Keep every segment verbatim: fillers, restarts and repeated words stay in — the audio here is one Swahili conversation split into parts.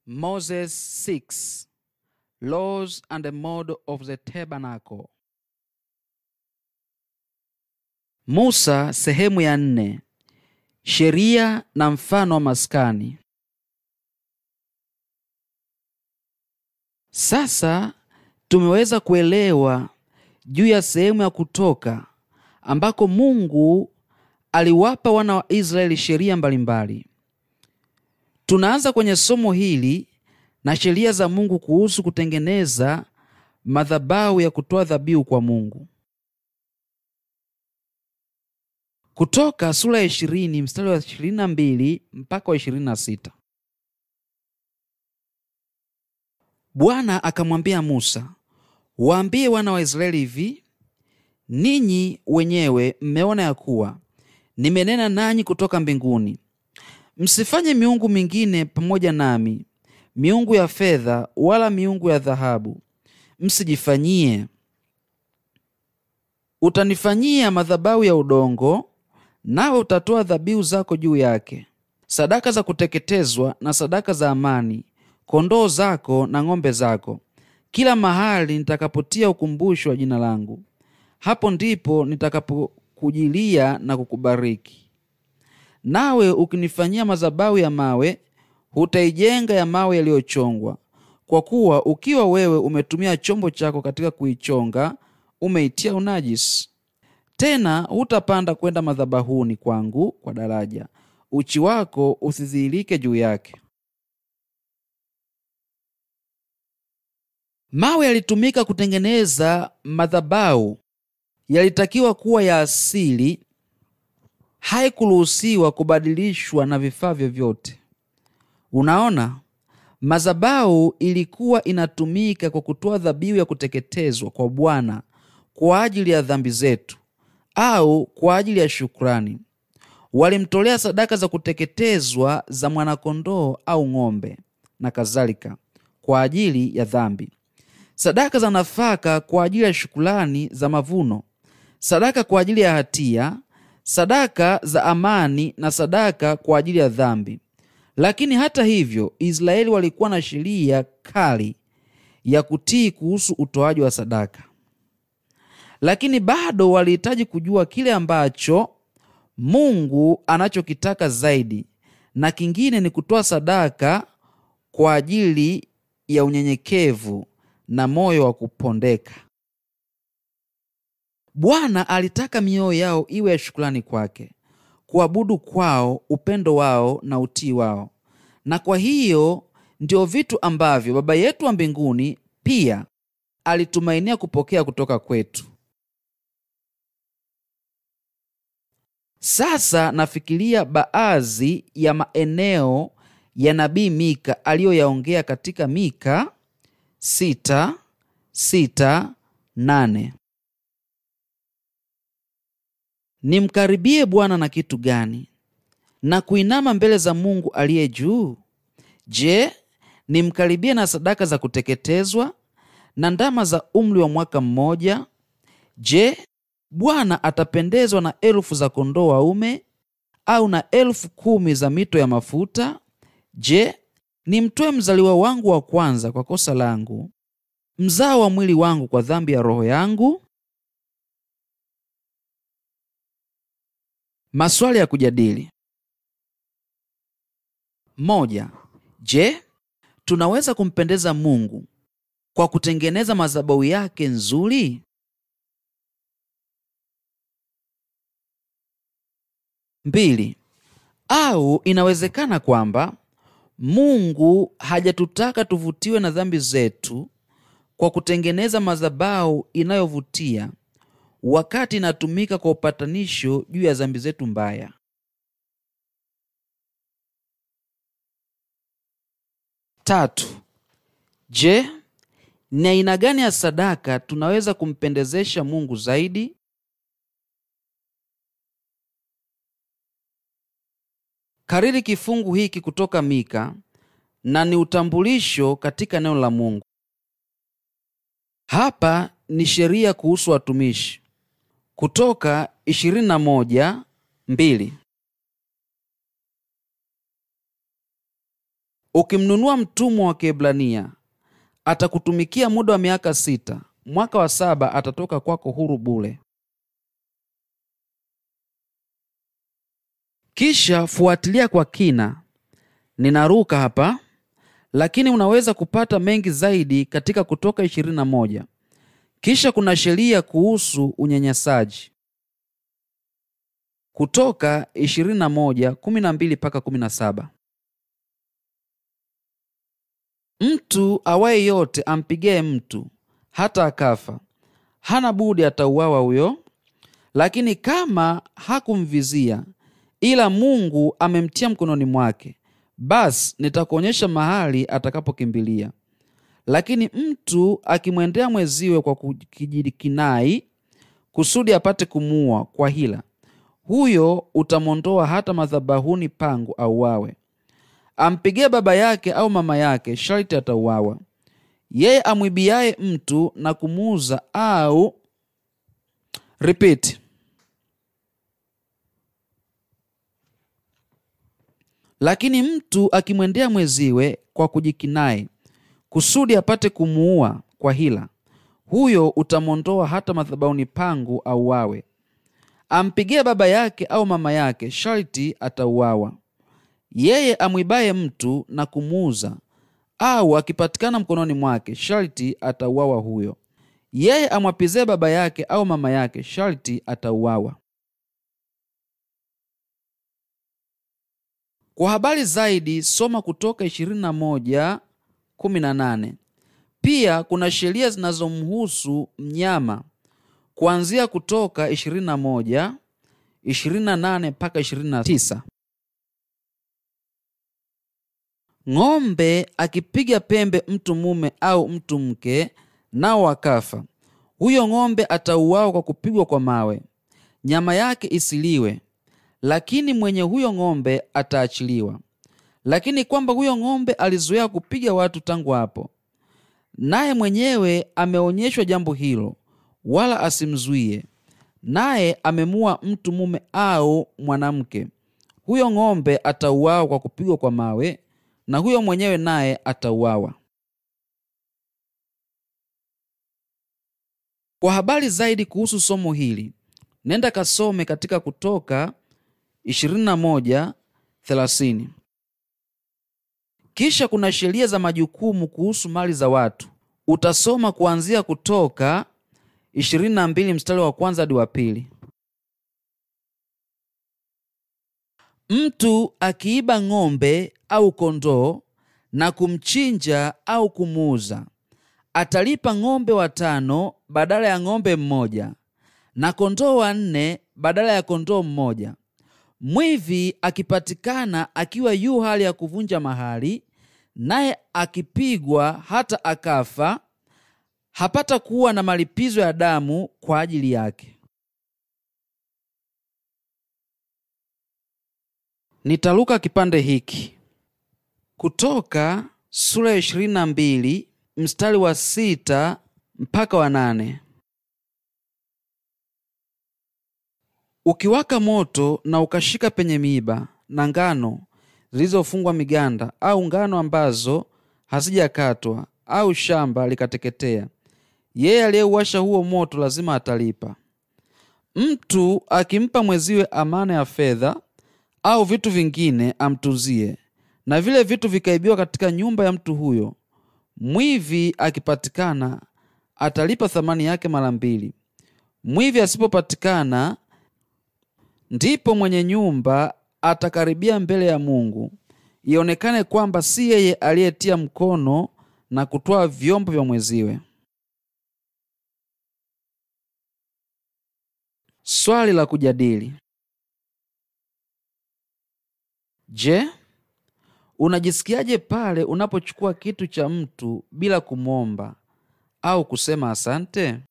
Moses six, Laws and the Model of the Tabernacle. Musa sehemu ya nne, sheria na mfano wa maskani. Sasa tumeweza kuelewa juu ya sehemu ya Kutoka ambako Mungu aliwapa wana wa Israeli sheria mbalimbali. Tunaanza kwenye somo hili na sheria za Mungu kuhusu kutengeneza madhabahu ya kutoa dhabihu kwa Mungu. Kutoka sura ya ishirini mstari wa ishirini na mbili mpaka wa ishirini na sita. Bwana akamwambia Musa, waambie wana wa Israeli hivi, ninyi wenyewe mmeona ya kuwa nimenena nanyi kutoka mbinguni. Msifanye miungu mingine pamoja nami, miungu ya fedha wala miungu ya dhahabu. Msijifanyie. Utanifanyia madhabahu ya udongo, nawe utatoa dhabihu zako juu yake, sadaka za kuteketezwa na sadaka za amani, kondoo zako na ng'ombe zako, kila mahali nitakapotia ukumbusho wa jina langu. Hapo ndipo nitakapokujilia na kukubariki. Nawe ukinifanyia madhabahu ya mawe, hutaijenga ya mawe yaliyochongwa, kwa kuwa ukiwa wewe umetumia chombo chako katika kuichonga, umeitia unajisi. Tena hutapanda kwenda madhabahuni kwangu kwa daraja, uchi wako usidhihirike juu yake. Mawe yalitumika kutengeneza madhabahu yalitakiwa kuwa ya asili, haikuruhusiwa kubadilishwa na vifaa vyovyote. Unaona, madhabahu ilikuwa inatumika kwa kutoa dhabihu ya kuteketezwa kwa Bwana kwa ajili ya dhambi zetu au kwa ajili ya shukrani. Walimtolea sadaka za kuteketezwa za mwanakondoo au ng'ombe na kadhalika kwa ajili ya dhambi, sadaka za nafaka kwa ajili ya shukrani za mavuno, sadaka kwa ajili ya hatia, sadaka za amani na sadaka kwa ajili ya dhambi. Lakini hata hivyo, Israeli walikuwa na sheria kali ya kutii kuhusu utoaji wa sadaka. Lakini bado walihitaji kujua kile ambacho Mungu anachokitaka zaidi, na kingine ni kutoa sadaka kwa ajili ya unyenyekevu na moyo wa kupondeka. Bwana alitaka mioyo yao iwe ya shukrani kwake, kuabudu kwao, upendo wao na utii wao. Na kwa hiyo ndio vitu ambavyo Baba yetu wa mbinguni pia alitumainia kupokea kutoka kwetu. Sasa nafikiria baadhi ya maeneo ya nabii Mika aliyoyaongea katika Mika sita, sita, nane. Nimkaribie Bwana na kitu gani, na kuinama mbele za Mungu aliye juu? Je, nimkaribie na sadaka za kuteketezwa na ndama za umri wa mwaka mmoja? Je, Bwana atapendezwa na elfu za kondoo waume au na elfu kumi za mito ya mafuta? Je, nimtoe mzaliwa wangu wa kwanza kwa kosa langu, mzao wa mwili wangu kwa dhambi ya roho yangu? Maswali ya kujadili. Moja. Je, tunaweza kumpendeza Mungu kwa kutengeneza madhabahu yake nzuri? Mbili. Au inawezekana kwamba Mungu hajatutaka tuvutiwe na dhambi zetu kwa kutengeneza madhabahu inayovutia, wakati inatumika kwa upatanisho juu ya dhambi zetu mbaya? Tatu. Je, ni aina gani ya sadaka tunaweza kumpendezesha Mungu zaidi? Kariri kifungu hiki kutoka Mika na ni utambulisho katika neno la Mungu. Hapa ni sheria kuhusu watumishi. Kutoka ishirini na moja, mbili. Ukimnunua mtumwa wa Kiebrania, atakutumikia muda wa miaka sita. Mwaka wa saba atatoka kwako huru bure. Kisha fuatilia kwa kina. Ninaruka hapa, lakini unaweza kupata mengi zaidi katika Kutoka ishirini na moja. Kisha kuna sheria kuhusu unyanyasaji. Kutoka ishirini na moja, kumi na mbili mpaka kumi na saba. Mtu awaye yote ampigaye mtu hata akafa, hana budi atauawa huyo. Lakini kama hakumvizia, ila Mungu amemtia mkononi mwake, basi nitakuonyesha mahali atakapokimbilia. Lakini mtu akimwendea mweziwe kwa kujikinai, kusudi apate kumuua kwa hila, huyo utamondoa hata madhabahuni pangu auawe. Ampigie baba yake au mama yake, sharti atauawa. Yeye amwibiaye mtu na kumuuza au repeat. Lakini mtu akimwendea mweziwe kwa kujikinai, kusudi apate kumuua kwa hila, huyo utamondoa hata madhabahuni pangu auawe. Ampigie baba yake au mama yake, sharti atauawa. Yeye amwibaye mtu na kumuuza au akipatikana mkononi mwake, sharti atauawa huyo. Yeye amwapizie baba yake au mama yake, sharti atauawa. Kwa habari zaidi soma Kutoka ishirini na moja, kumi na nane. Pia kuna sheria zinazomhusu mnyama kuanzia Kutoka ishirini na moja, ishirini na nane mpaka ishirini na tisa. Ng'ombe akipiga pembe mtu mume au mtu mke, nao wakafa, huyo ng'ombe atauawa kwa kupigwa kwa mawe, nyama yake isiliwe, lakini mwenye huyo ng'ombe ataachiliwa. Lakini kwamba huyo ng'ombe alizoea kupiga watu tangu hapo, naye mwenyewe ameonyeshwa jambo hilo, wala asimzuie, naye amemua mtu mume au mwanamke, huyo ng'ombe atauawa kwa kupigwa kwa mawe, na huyo mwenyewe naye atauawa. Kwa habari zaidi kuhusu somo hili, nenda kasome katika Kutoka ishirini na moja, thelathini. Kisha kuna sheria za majukumu kuhusu mali za watu. Utasoma kuanzia Kutoka ishirini na mbili mstari wa kwanza hadi wa pili. Mtu akiiba ng'ombe au kondoo na kumchinja au kumuuza, atalipa ng'ombe watano badala ya ng'ombe mmoja, na kondoo wanne badala ya kondoo mmoja. Mwivi akipatikana akiwa yu hali ya kuvunja mahali, naye akipigwa hata akafa, hapata kuwa na malipizo ya damu kwa ajili yake. Nitaluka kipande hiki. Kutoka sura ya ishirini na mbili mstari wa sita mpaka wa nane. Ukiwaka moto na ukashika penye miiba na ngano zilizofungwa miganda, au ngano ambazo hazijakatwa, au shamba likateketea, yeye aliyeuwasha huo moto lazima atalipa. Mtu akimpa mweziwe amana ya fedha au vitu vingine, amtuzie, na vile vitu vikaibiwa katika nyumba ya mtu huyo, mwivi akipatikana atalipa thamani yake mara mbili. Mwivi asipopatikana, ndipo mwenye nyumba atakaribia mbele ya Mungu, ionekane kwamba si yeye aliyetia mkono na kutoa vyombo vya mweziwe. Swali la kujadili: Je, unajisikiaje pale unapochukua kitu cha mtu bila kumwomba au kusema asante?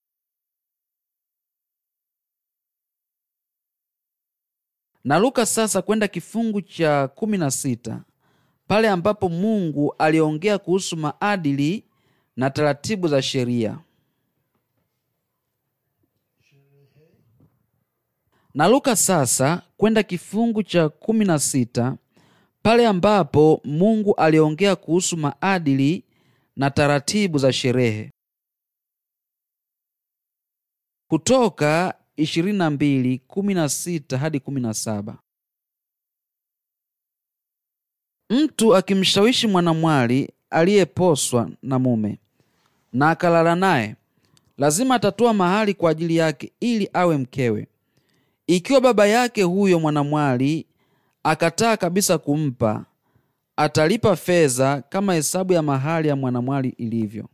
Naruka sasa kwenda kifungu cha kumi na sita, pale ambapo Mungu aliongea kuhusu maadili na taratibu za sheria. Naruka sasa kwenda kifungu cha kumi na sita, pale ambapo Mungu aliongea kuhusu maadili na taratibu za sherehe. Kutoka ishirini na mbili kumi na sita hadi kumi na saba. Mtu akimshawishi mwanamwali aliyeposwa na mume na akalala naye, lazima atatoa mahali kwa ajili yake ili awe mkewe. Ikiwa baba yake huyo mwanamwali akataa kabisa kumpa, atalipa fedha kama hesabu ya mahali ya mwanamwali ilivyo.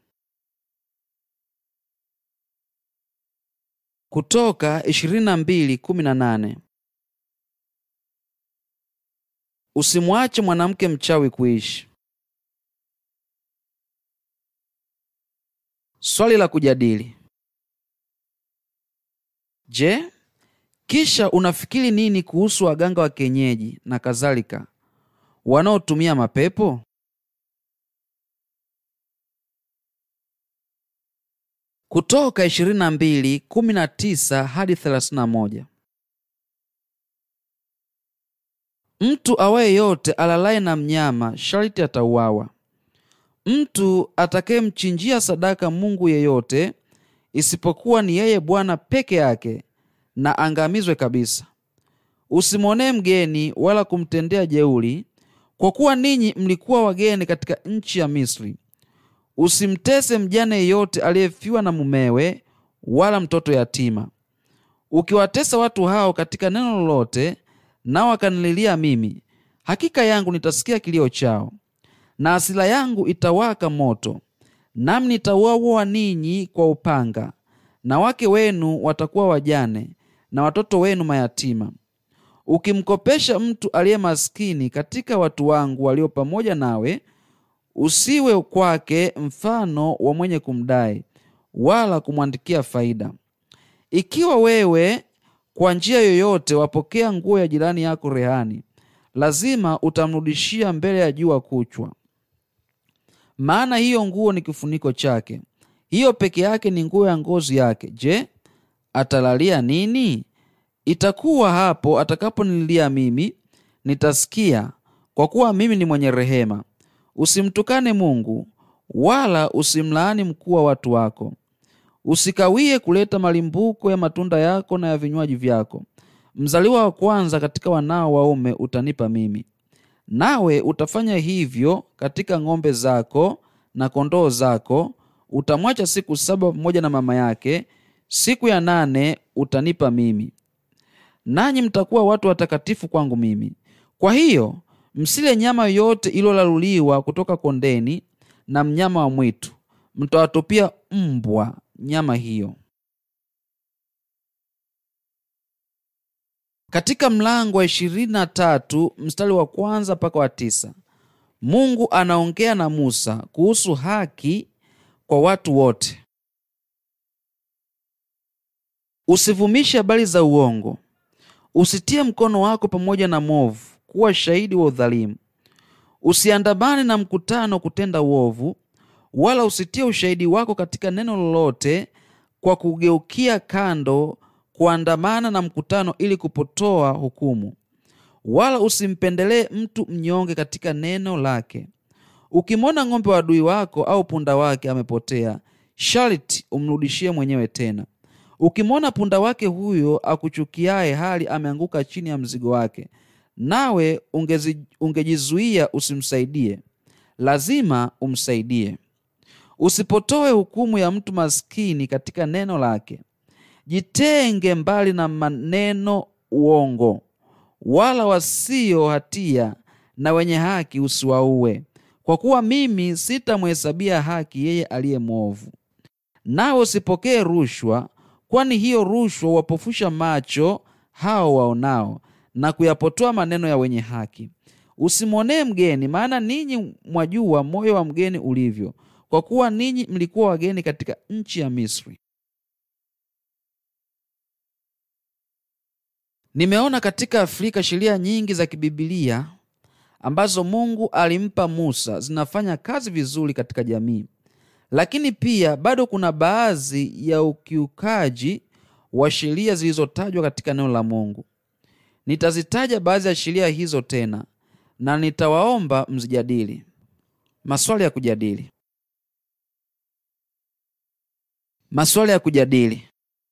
Kutoka ishirini na mbili kumi na nane. Usimwache mwanamke mchawi kuishi. Swali la kujadili: Je, kisha unafikiri nini kuhusu waganga wa kienyeji na kadhalika wanaotumia mapepo? Kutoka ishirini na mbili kumi na tisa hadi thelathini na moja. Mtu awaye yote alalaye na mnyama sharti atauawa. Mtu atakayemchinjia sadaka mungu yeyote isipokuwa ni yeye Bwana peke yake, na angamizwe kabisa. Usimwonee mgeni wala kumtendea jeuri, kwa kuwa ninyi mlikuwa wageni katika nchi ya Misri. Usimtese mjane yeyote aliyefiwa na mumewe, wala mtoto yatima. Ukiwatesa watu hao katika neno lolote, nao wakanililia mimi, hakika yangu nitasikia kilio chao, na hasira yangu itawaka moto, nami nitawaua ninyi kwa upanga, na wake wenu watakuwa wajane, na watoto wenu mayatima. Ukimkopesha mtu aliye maskini katika watu wangu walio pamoja nawe, usiwe kwake mfano wa mwenye kumdai, wala kumwandikia faida. Ikiwa wewe kwa njia yoyote wapokea nguo ya jirani yako rehani, lazima utamrudishia mbele ya jua kuchwa. Maana hiyo nguo ni kifuniko chake, hiyo peke yake ni nguo ya ngozi yake. Je, atalalia nini? Itakuwa hapo atakaponililia mimi, nitasikia, kwa kuwa mimi ni mwenye rehema. Usimtukane Mungu, wala usimlaani mkuu wa watu wako. Usikawie kuleta malimbuko ya matunda yako na ya vinywaji vyako. Mzaliwa wa kwanza katika wanao waume utanipa mimi. Nawe utafanya hivyo katika ng'ombe zako na kondoo zako. Utamwacha siku saba pamoja na mama yake, siku ya nane utanipa mimi. Nanyi mtakuwa watu watakatifu kwangu mimi. Kwa hiyo msile nyama yoyote iliyolaluliwa kutoka kondeni, na mnyama wa mwitu mtawatupia mbwa nyama hiyo. Katika mlango wa ishirini na tatu mstari wa kwanza mpaka wa tisa, Mungu anaongea na Musa kuhusu haki kwa watu wote. Usivumishe habari za uongo. Usitie mkono wako pamoja na mwovu kuwa shahidi wa udhalimu. Usiandamane na mkutano kutenda uovu, wala usitie ushahidi wako katika neno lolote kwa kugeukia kando kuandamana na mkutano ili kupotoa hukumu. Wala usimpendelee mtu mnyonge katika neno lake. Ukimwona ng'ombe wa adui wako au punda wake amepotea, sharti umrudishie mwenyewe tena. Ukimwona punda wake huyo akuchukiaye hali ameanguka chini ya mzigo wake, nawe ungezi, ungejizuia usimsaidie, lazima umsaidie. Usipotoe hukumu ya mtu maskini katika neno lake. Jitenge mbali na maneno uongo, wala wasio hatia na wenye haki usiwaue, kwa kuwa mimi sitamhesabia haki yeye aliye mwovu. Nawe usipokee rushwa, kwani hiyo rushwa wapofusha macho hao waonao na kuyapotoa maneno ya wenye haki. Usimwonee mgeni, maana ninyi mwajua moyo wa mgeni ulivyo, kwa kuwa ninyi mlikuwa wageni katika nchi ya Misri. Nimeona katika Afrika sheria nyingi za kibibilia ambazo Mungu alimpa Musa zinafanya kazi vizuri katika jamii, lakini pia bado kuna baadhi ya ukiukaji wa sheria zilizotajwa katika neno la Mungu. Nitazitaja baadhi ya sheria hizo tena. na nitawaomba mzijadili. Maswali ya kujadili. Maswali ya kujadili.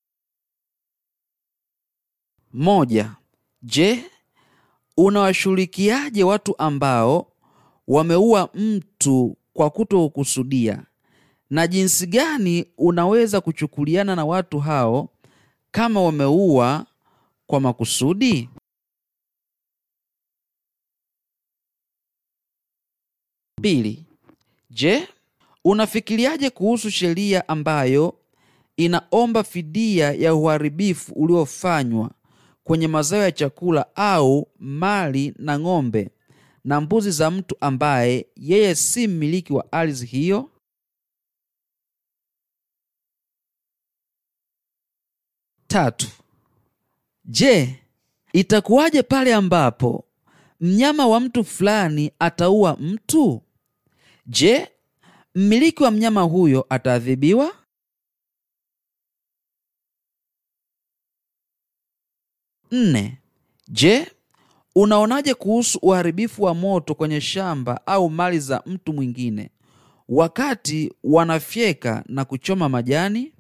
Moja. Je, unawashughulikiaje watu ambao wameua mtu kwa kutokusudia, na jinsi gani unaweza kuchukuliana na watu hao kama wameua kwa makusudi? Pili. Je, unafikiriaje kuhusu sheria ambayo inaomba fidia ya uharibifu uliofanywa kwenye mazao ya chakula au mali na ng'ombe na mbuzi za mtu ambaye yeye si mmiliki wa ardhi hiyo? Tatu. Je, itakuwaje pale ambapo mnyama wa mtu fulani ataua mtu? Je, mmiliki wa mnyama huyo ataadhibiwa? Nne. Je, unaonaje kuhusu uharibifu wa moto kwenye shamba au mali za mtu mwingine wakati wanafyeka na kuchoma majani?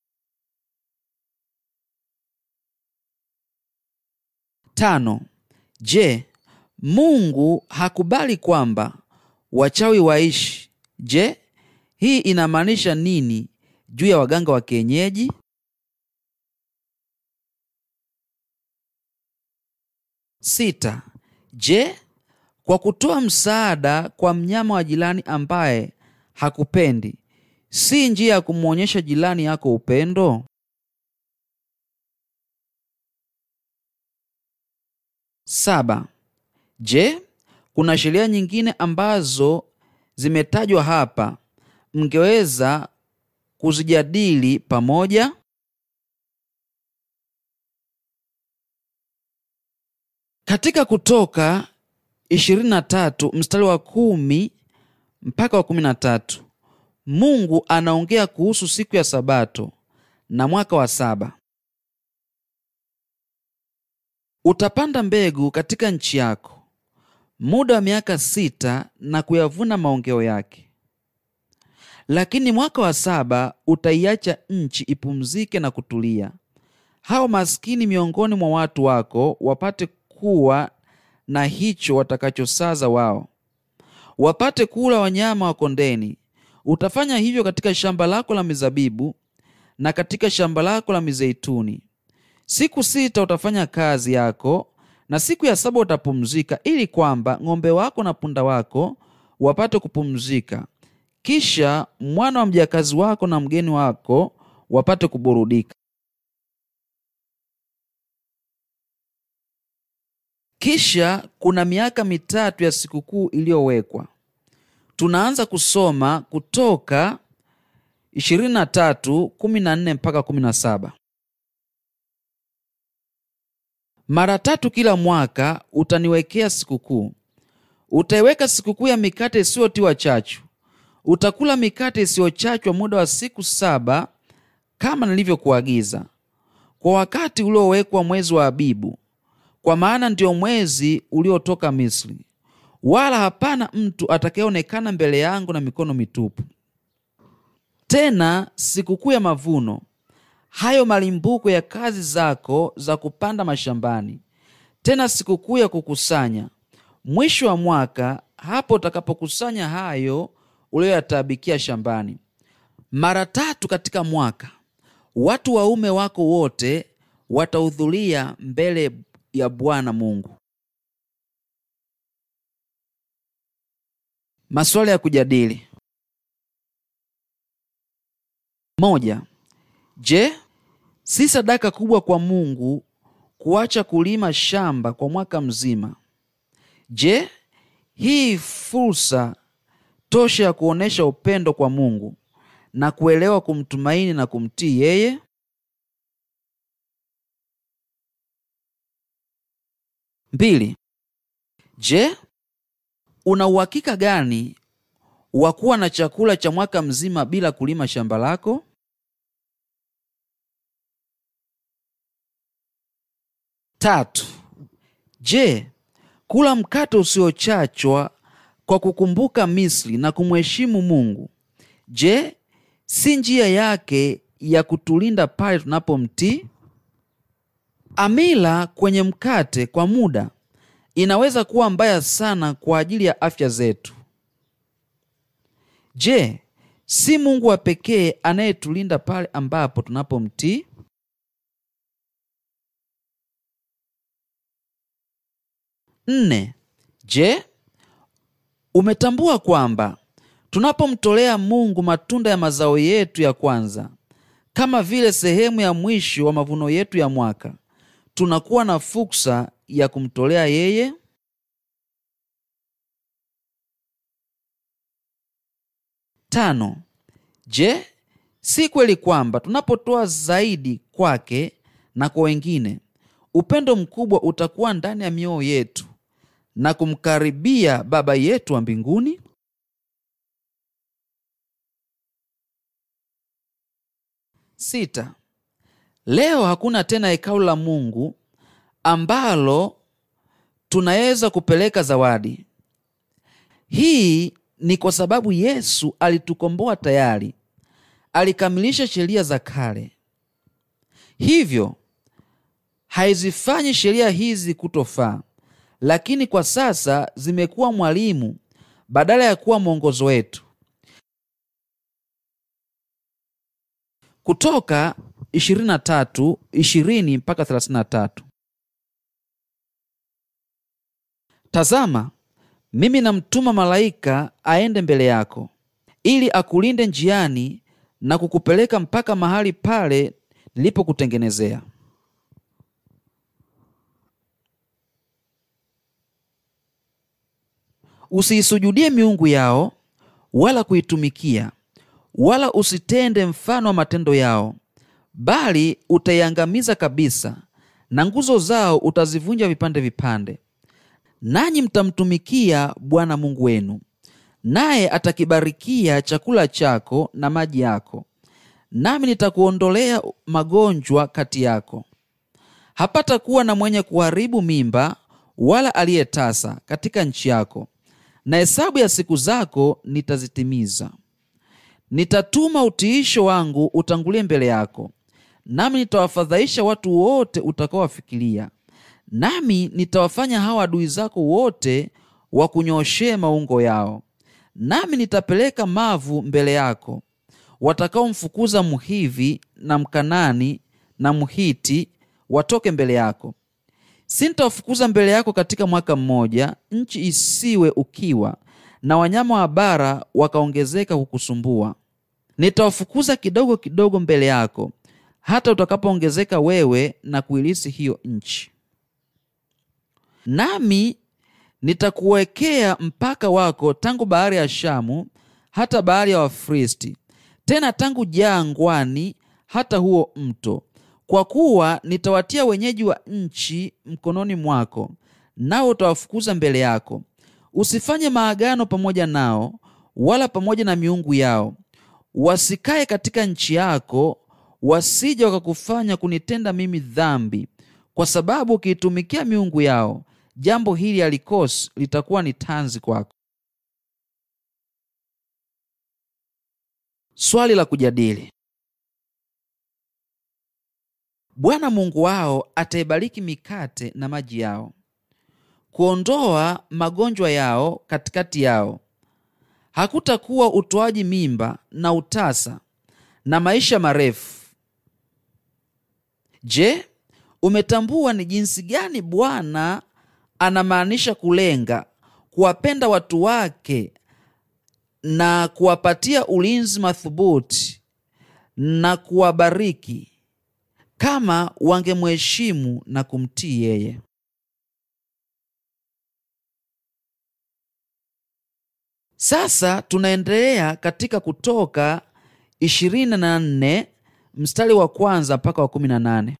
Tano. Je, Mungu hakubali kwamba wachawi waishi? Je, hii inamaanisha nini juu ya waganga wa kienyeji? Sita. Je, kwa kutoa msaada kwa mnyama wa jirani ambaye hakupendi, si njia ya kumwonyesha jirani yako upendo? Saba. Je, kuna sheria nyingine ambazo zimetajwa hapa mngeweza kuzijadili pamoja? Katika Kutoka ishirini na tatu mstari wa kumi mpaka wa kumi na tatu, Mungu anaongea kuhusu siku ya Sabato na mwaka wa saba. Utapanda mbegu katika nchi yako muda wa miaka sita na kuyavuna maongeo yake. Lakini mwaka wa saba utaiacha nchi ipumzike na kutulia, hao maskini miongoni mwa watu wako wapate kuwa na hicho watakachosaza wao, wapate kula wanyama wa kondeni. Utafanya hivyo katika shamba lako la mizabibu na katika shamba lako la mizeituni. Siku sita utafanya kazi yako, na siku ya saba utapumzika, ili kwamba ng'ombe wako na punda wako wapate kupumzika, kisha mwana wa mjakazi wako na mgeni wako wapate kuburudika. Kisha kuna miaka mitatu ya sikukuu iliyowekwa. Tunaanza kusoma Kutoka ishirini na tatu kumi na nne mpaka kumi na saba. Mara tatu kila mwaka utaniwekea sikukuu. Utaiweka sikukuu ya mikate isiyotiwa chachu. Utakula mikate isiyochachwa muda wa siku saba kama nilivyokuagiza, kwa wakati uliowekwa mwezi wa Abibu, kwa maana ndio mwezi uliotoka Misri. Wala hapana mtu atakayeonekana mbele yangu na mikono mitupu. Tena sikukuu ya mavuno, hayo malimbuko ya kazi zako za kupanda mashambani. Tena sikukuu ya kukusanya, mwisho wa mwaka, hapo utakapokusanya hayo uliyoyataabikia shambani. Mara tatu katika mwaka watu waume wako wote watahudhuria mbele ya Bwana Mungu. Maswali ya kujadili. Moja. Je, si sadaka kubwa kwa Mungu kuacha kulima shamba kwa mwaka mzima? Je, hii fursa tosha ya kuonesha upendo kwa Mungu na kuelewa kumtumaini na kumtii yeye? Mbili. Je, una uhakika gani wa kuwa na chakula cha mwaka mzima bila kulima shamba lako? Tatu. Je, kula mkate usiochachwa kwa kukumbuka Misri na kumheshimu Mungu, je, si njia yake ya kutulinda pale tunapomtii? Amila kwenye mkate kwa muda inaweza kuwa mbaya sana kwa ajili ya afya zetu. Je, si Mungu wa pekee anayetulinda pale ambapo tunapomtii? Nne, je, umetambua kwamba tunapomtolea Mungu matunda ya mazao yetu ya kwanza kama vile sehemu ya mwisho wa mavuno yetu ya mwaka, tunakuwa na fursa ya kumtolea yeye? Tano, je, si kweli kwamba tunapotoa zaidi kwake na kwa wengine, upendo mkubwa utakuwa ndani ya mioyo yetu na kumkaribia Baba yetu wa mbinguni? Sita, leo hakuna tena hekalu la Mungu ambalo tunaweza kupeleka zawadi. Hii ni kwa sababu Yesu alitukomboa tayari, alikamilisha sheria za kale. Hivyo haizifanyi sheria hizi kutofaa, lakini kwa sasa zimekuwa mwalimu badala ya kuwa mwongozo wetu. Kutoka ishirini na tatu ishirini mpaka thelathini na tatu. Tazama, mimi namtuma malaika aende mbele yako, ili akulinde njiani na kukupeleka mpaka mahali pale nilipokutengenezea. Usiisujudie miungu yao wala kuitumikia, wala usitende mfano wa matendo yao, bali utaiangamiza kabisa, na nguzo zao utazivunja vipande vipande. Nanyi mtamtumikia Bwana Mungu wenu, naye atakibarikia chakula chako na maji yako, nami nitakuondolea magonjwa kati yako. Hapata kuwa na mwenye kuharibu mimba wala aliyetasa katika nchi yako, na hesabu ya siku zako nitazitimiza. Nitatuma utiisho wangu utangulie mbele yako, nami nitawafadhaisha watu wote utakaowafikiria, nami nitawafanya hawa adui zako wote wakunyooshee maungo yao. Nami nitapeleka mavu mbele yako, watakaomfukuza Mhivi na Mkanani na Mhiti watoke mbele yako. Sintawafukuza mbele yako katika mwaka mmoja, nchi isiwe ukiwa, na wanyama wa bara wakaongezeka kukusumbua. Nitawafukuza kidogo kidogo mbele yako, hata utakapoongezeka wewe na kuilisi hiyo nchi. Nami nitakuwekea mpaka wako tangu bahari ya Shamu hata bahari ya Wafilisti, tena tangu jangwani hata huo mto, kwa kuwa nitawatia wenyeji wa nchi mkononi mwako, nao utawafukuza mbele yako. Usifanye maagano pamoja nao, wala pamoja na miungu yao, wasikae katika nchi yako, wasije wakakufanya kunitenda mimi dhambi, kwa sababu ukiitumikia miungu yao, jambo hili halikosi litakuwa ni tanzi kwako. Swali la kujadili: Bwana Mungu wao ataibariki mikate na maji yao, kuondoa magonjwa yao katikati yao. Hakutakuwa utoaji mimba na utasa na maisha marefu. Je, umetambua ni jinsi gani Bwana anamaanisha kulenga, kuwapenda watu wake na kuwapatia ulinzi madhubuti na kuwabariki kama wangemheshimu na kumtii yeye? Sasa tunaendelea katika Kutoka ishirini na nne mstari wa kwanza mpaka wa kumi na nane.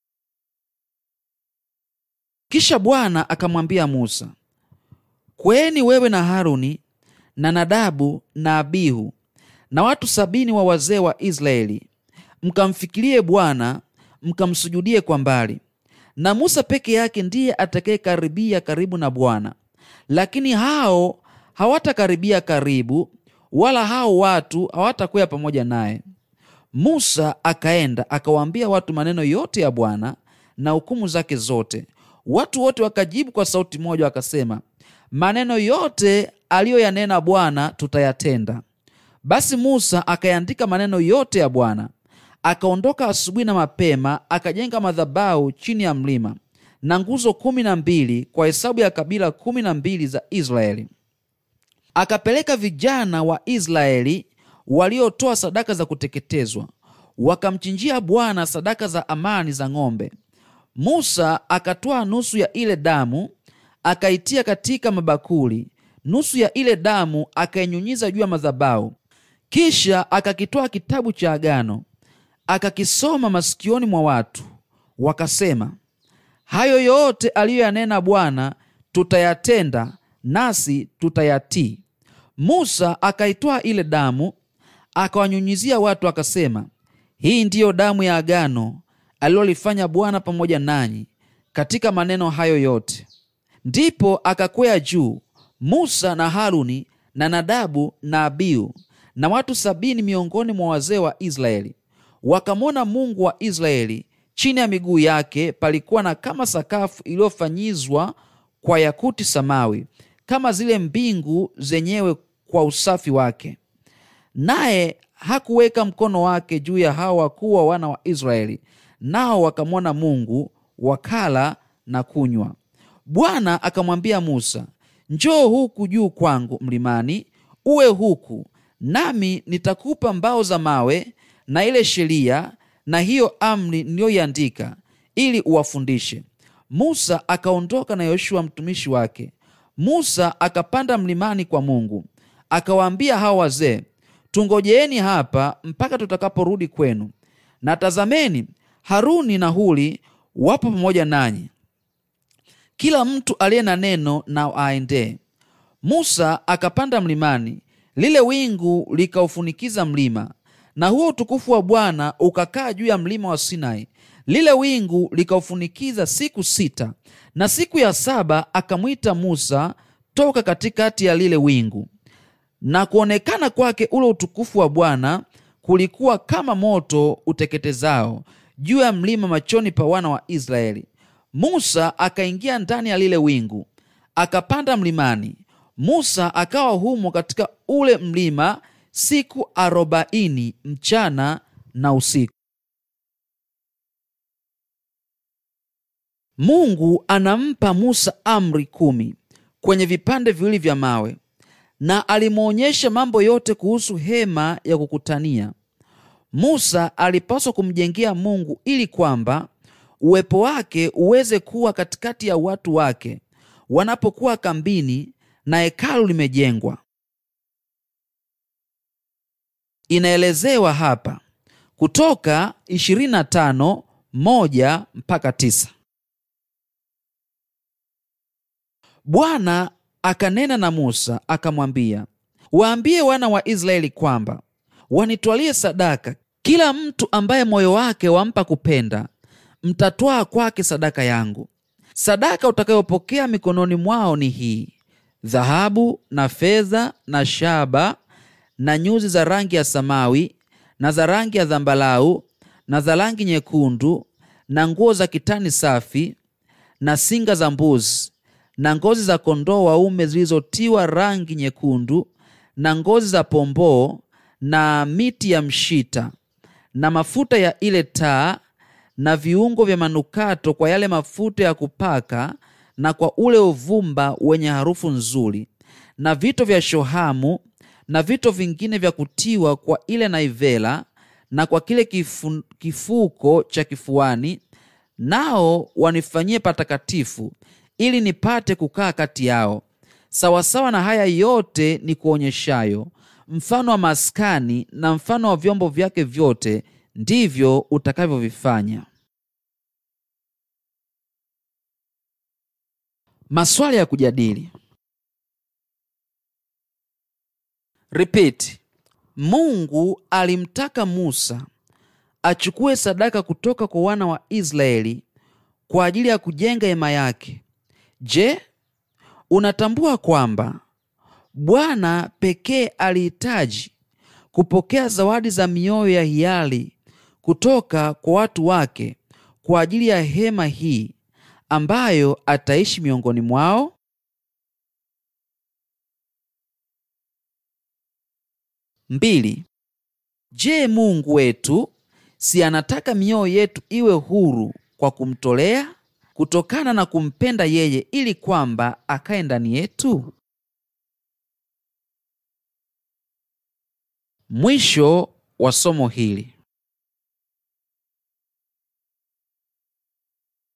Kisha Bwana akamwambia Musa, kweni wewe na Haruni na Nadabu na Abihu na watu sabini wa wazee wa Israeli, mkamfikirie Bwana, mkamsujudie kwa mbali, na Musa peke yake ndiye atakayekaribia karibu na Bwana, lakini hao hawatakaribia karibu, wala hao watu hawatakwea pamoja naye. Musa akaenda akawaambia watu maneno yote ya Bwana na hukumu zake zote. Watu wote wakajibu kwa sauti moja wakasema, maneno yote aliyoyanena Bwana tutayatenda. Basi Musa akayaandika maneno yote ya Bwana. Akaondoka asubuhi na mapema, akajenga madhabahu chini ya mlima na nguzo kumi na mbili kwa hesabu ya kabila kumi na mbili za Israeli. Akapeleka vijana wa Israeli waliotoa sadaka za kuteketezwa, wakamchinjia Bwana sadaka za amani za ng'ombe. Musa akatoa nusu ya ile damu, akaitia katika mabakuli, nusu ya ile damu akainyunyiza juu ya madhabahu. Kisha akakitoa kitabu cha agano, akakisoma masikioni mwa watu. Wakasema, hayo yote aliyoyanena Bwana tutayatenda, nasi tutayatii. Musa akaitoa ile damu, akawanyunyizia watu, akasema, hii ndiyo damu ya agano alilolifanya Bwana pamoja nanyi katika maneno hayo yote. Ndipo akakwea juu Musa na Haruni na Nadabu na Abiu na watu sabini miongoni mwa wazee wa Israeli. Wakamwona Mungu wa Israeli. Chini ya miguu yake palikuwa na kama sakafu iliyofanyizwa kwa yakuti samawi, kama zile mbingu zenyewe kwa usafi wake. Naye hakuweka mkono wake juu ya hao wakuu wa wana wa Israeli, nao wakamwona Mungu, wakala na kunywa. Bwana akamwambia Musa, njoo huku juu kwangu mlimani, uwe huku, nami nitakupa mbao za mawe na ile sheria na hiyo amri niliyoiandika, ili uwafundishe. Musa akaondoka na Yoshua mtumishi wake. Musa akapanda mlimani kwa Mungu, akawaambia hao wazee, tungojeeni hapa mpaka tutakaporudi kwenu, na tazameni, Haruni na Huri wapo pamoja nanyi. Kila mtu aliye na neno na aendee. Musa akapanda mlimani, lile wingu likaufunikiza mlima, na huo utukufu wa Bwana ukakaa juu ya mlima wa Sinai. Lile wingu likaufunikiza siku sita, na siku ya saba akamwita Musa toka katikati ya lile wingu. Na kuonekana kwake ule utukufu wa Bwana kulikuwa kama moto uteketezao juu ya mlima machoni pa wana wa Israeli. Musa akaingia ndani ya lile wingu, akapanda mlimani. Musa akawa humo katika ule mlima siku arobaini mchana na usiku. Mungu anampa Musa amri kumi kwenye vipande viwili vya mawe, na alimwonyesha mambo yote kuhusu hema ya kukutania. Musa alipaswa kumjengea Mungu ili kwamba uwepo wake uweze kuwa katikati ya watu wake wanapokuwa kambini na hekalu limejengwa. Inaelezewa hapa Kutoka ishirini na tano moja mpaka tisa. Bwana akanena na Musa akamwambia, waambie wana wa Israeli kwamba wanitwalie sadaka. Kila mtu ambaye moyo wake wampa kupenda, mtatwaa kwake sadaka yangu. Sadaka utakayopokea mikononi mwao ni hii: dhahabu na fedha na shaba na nyuzi za rangi ya samawi na za rangi ya dhambalau na za rangi nyekundu na nguo za kitani safi na singa za mbuzi na ngozi za kondoo waume zilizotiwa rangi nyekundu na ngozi za pomboo na miti ya mshita na mafuta ya ile taa na viungo vya manukato kwa yale mafuta ya kupaka na kwa ule uvumba wenye harufu nzuri na vito vya shohamu na vito vingine vya kutiwa kwa ile naivela na kwa kile kifu, kifuko cha kifuani. Nao wanifanyie patakatifu ili nipate kukaa kati yao. Sawasawa na haya yote ni kuonyeshayo, mfano wa maskani na mfano wa vyombo vyake vyote, ndivyo utakavyovifanya. Maswali ya kujadili. Repeat. Mungu alimtaka Musa achukue sadaka kutoka kwa wana wa Israeli kwa ajili ya kujenga hema yake. Je, unatambua kwamba Bwana pekee alihitaji kupokea zawadi za mioyo ya hiari kutoka kwa watu wake kwa ajili ya hema hii ambayo ataishi miongoni mwao? Mbili. Je, Mungu wetu si anataka mioyo yetu iwe huru kwa kumtolea kutokana na kumpenda yeye ili kwamba akae ndani yetu? Mwisho wa somo hili.